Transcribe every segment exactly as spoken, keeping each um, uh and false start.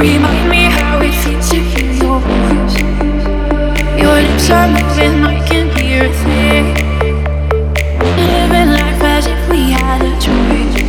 Remind me how it feels to hear your voice. Your lips are moving, I can hear a thing. Living life as if we had a choice.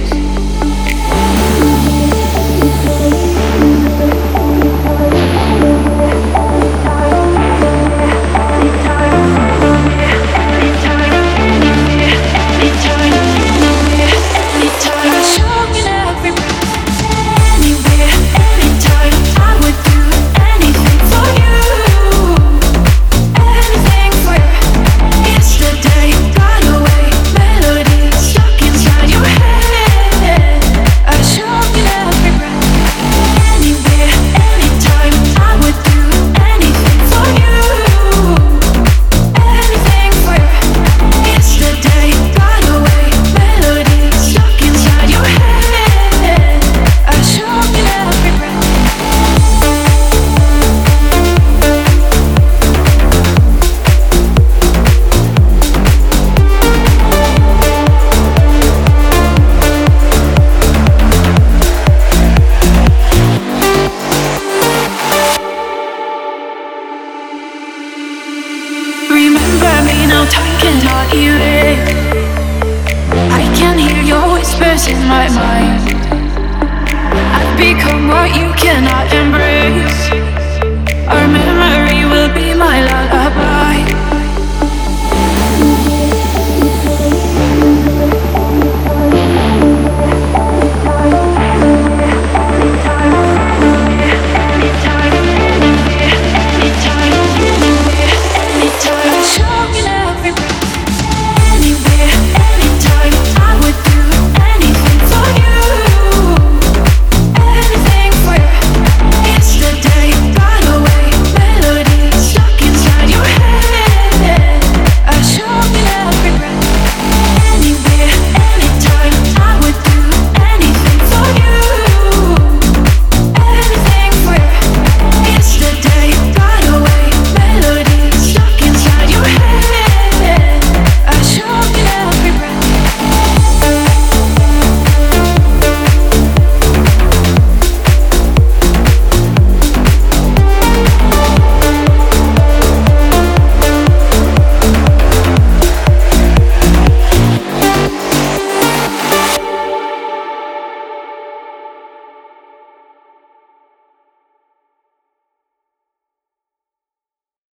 In my mind, I've become what you cannot embrace. Our memory will be my lullaby.